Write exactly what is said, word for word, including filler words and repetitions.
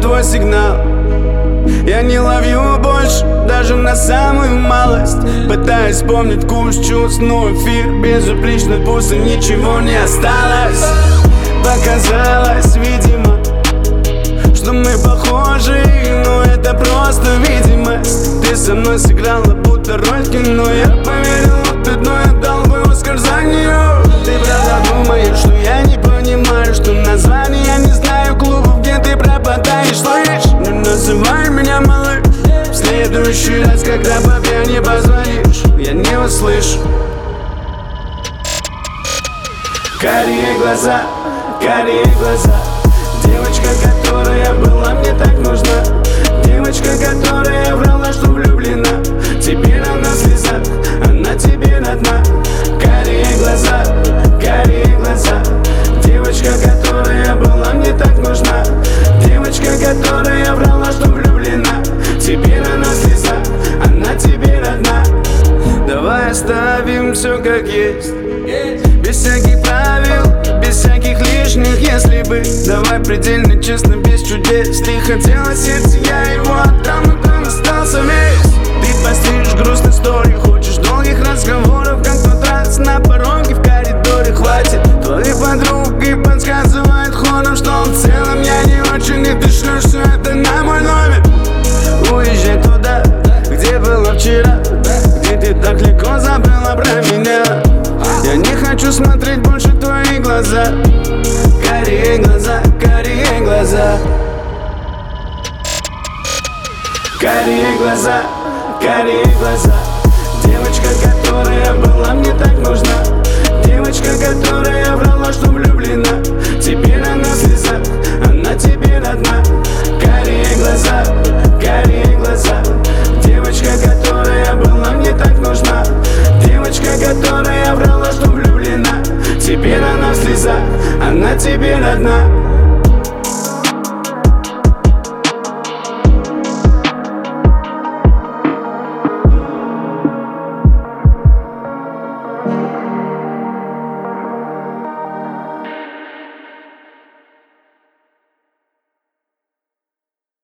твой сигнал. Я не ловлю больше, даже на самую малость. Пытаюсь вспомнить вкус чувств, но эфир безупречно, пусто, ничего не осталось. Показалось, видимо, что мы похожи, но это просто видимость. Ты со мной сыграла будто роль в кино. Я поверил в ответ, но я дал бы Оскар за нее. Ты правда думаешь, что я не понимаю, что название я не знаю клубов, где ты пропадаешь, слышь? Не называй меня малыш. В следующий раз, когда папе не позвонишь, я не услышу. Карие глаза, карие глаза. Девочка, которая была мне так нужна. Девочка, которая врала, что влюблена. Теперь она в слезах, она тебе родна. Карие глаза, карие глаза. Девочка, которая была мне так нужна. Девочка, которая врала, что влюблена. Теперь она в слезах, она тебе родна. Давай оставим все как есть, без всяких правил, без всяких лишних если бы. Давай предельно честно, без чудес. Ты хотела сердце, я его отдал, но там остался весь. Ты постишь грустные истории, хочешь долгих разговоров, как в тот раз на пороге в коридоре. Хватит твоих подруг и подсказывает ходом, что в целом я не очень, и ты шлешь все это на мой номер. Уезжай туда, где было вчера, где ты так легко забыла про меня. Я не хочу смотреть больше в твои глаза. Карие глаза, карие глаза. Карие глаза, карие глаза. Девочка, которая была мне так нужна. Девочка, которая врала, что влюблена. Теперь она в слезах, она тебе родна. Карие глаза, карие глаза. Девочка, которая была мне так нужна. Девочка, которая врала, что влюблена. Теперь она в слезах, она тебе родна.